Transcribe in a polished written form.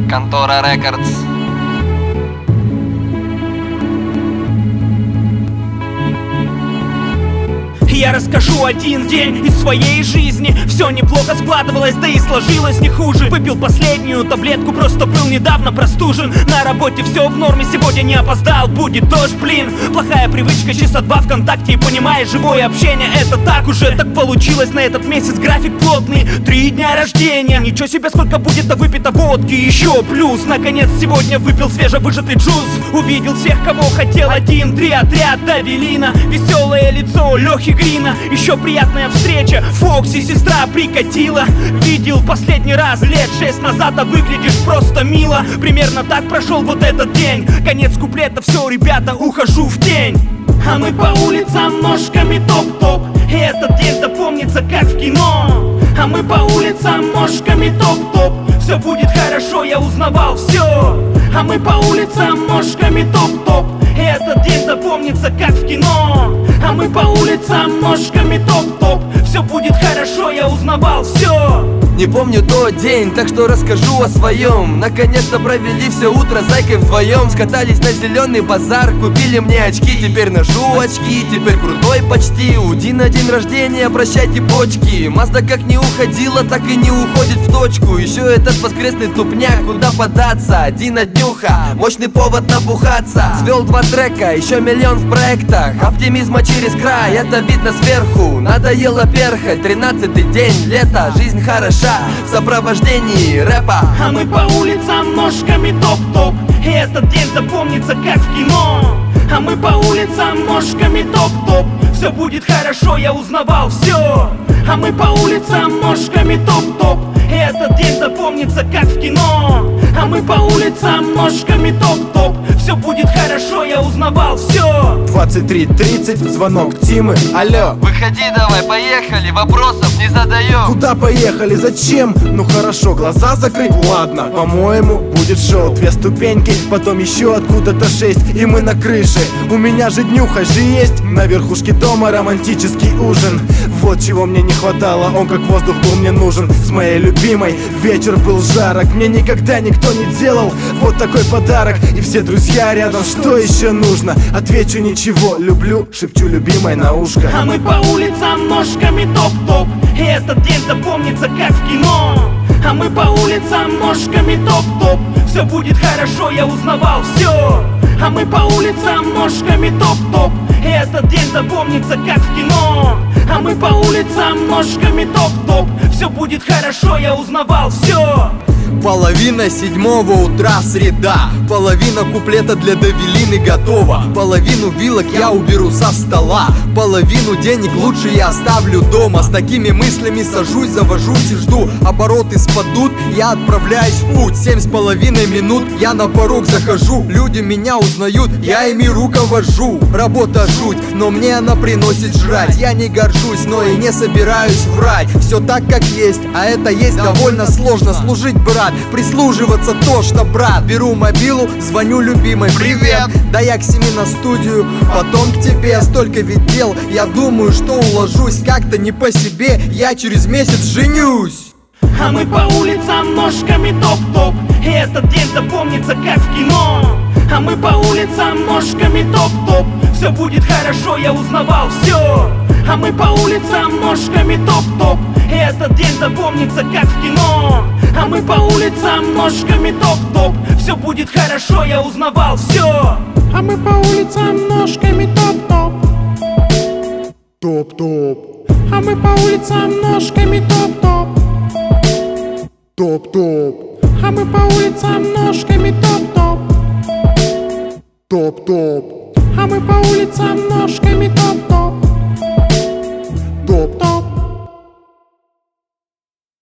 Контора Рекордс. Я расскажу один день из своей жизни. Все неплохо складывалось, да и сложилось не хуже. Выпил последнюю таблетку, просто был недавно простужен. На работе все в норме, сегодня не опоздал, будет дождь, блин. Плохая привычка, часа 2 ВКонтакте. И понимаешь, живое общение это так уже. Так получилось на этот месяц, график плотный, 3 дня рождения. Ничего себе, сколько будет до выпито водки, еще плюс. Наконец сегодня выпил свежевыжатый джуз. Увидел всех, кого хотел, 1-3 отряд Давелина. Веселое лицо Лехи Грина. Еще приятная встреча, Фокси сестра прикатила. Видел последний раз лет 6 назад, а выглядишь просто мило. Примерно так прошел вот этот день. Конец куплета, все, ребята, ухожу в тень. А мы по улицам ножками топ-топ, и этот день запомнится как в кино. А мы по улицам ножками топ-топ, все будет хорошо, я узнавал все. А мы по улицам ножками топ-топ, и этот день запомнится как в кино. А мы по улицам ножками топ-топ, все будет хорошо, я узнавал все. Не помню тот день, так что расскажу о своем. Наконец-то провели все утро с зайкой вдвоем. Скатались на зеленый базар, купили мне очки. Теперь ношу очки, теперь крутой почти. У Дина день рождения, прощайте почки. Мазда как не уходила, так и не уходит в точку. Еще этот воскресный тупняк, куда податься? Дина днюха, мощный повод набухаться. Свел 2 трека, еще миллион в проектах. Оптимизма через край, это видно сверху. Надоело перхать, 13-й день лета. Жизнь хороша в сопровождении рэпа. А мы по улицам ножками топ-топ, и этот день запомнится как в кино. А мы по улицам ножками топ-топ, все будет хорошо, я узнавал все. А мы по улицам ножками топ-топ, и этот день запомнится как в кино. А мы по улицам ножками топ-топ, все будет хорошо, я узнавал все. 23:30, звонок Тимы, алло. Выходи давай, поехали, вопросов не задаем. Куда поехали, зачем? Ну хорошо, глаза закрыть, ладно. По-моему, будет шоу, 2 ступеньки, потом еще откуда-то 6, и мы на крыше. У меня же днюха же есть, на верхушке дома романтический ужин. Вот чего мне не хватало, он как воздух был мне нужен. С моей любимой вечер был жарок, мне никогда никто не делал вот такой подарок. И все друзья рядом, что еще нужно? Отвечу ничего, люблю, шепчу любимой на ушко. А мы по улицам ножками топ-топ, и этот день запомнится как в кино. А мы по улицам ножками топ-топ, все будет хорошо, я узнавал все. А мы по улицам ножками топ-топ, и этот день запомнится как в кино. А мы по улицам ножками топ-топ, все будет хорошо, я узнавал все. 6:30 утра, среда. Половина куплета для Давелины готова. Половину вилок я уберу со стола. Половину денег лучше я оставлю дома. С такими мыслями сажусь, завожусь и жду. Обороты спадут, я отправляюсь в путь. 7,5 минут, я на порог захожу. Люди меня узнают, я ими руковожу. Работа жуть, но мне она приносит жрать. Я не горжусь, но и не собираюсь врать. Все так как есть, а это есть довольно сложно. Служить, брат, прислуживаться тошно, брат. Беру мобилу, звоню любимой, привет. Да я к 7 на студию, потом к тебе. Столько ведь дел, я думаю, что уложусь. Как-то не по себе, я через месяц женюсь. А мы по улицам ножками топ-топ, и этот день запомнится как в кино. А мы по улицам ножками топ-топ, все будет хорошо, я узнавал все. А мы по улицам ножками топ-топ, и этот день запомнится как в кино. А мы по улицам ножками топ-топ, все будет хорошо, я узнавал все. А мы по улицам ножками топ-топ, топ-топ. А мы по улицам ножками топ-топ, топ-топ. А мы по улицам ножками топ-топ, топ-топ. А мы по улицам ножками топ-топ.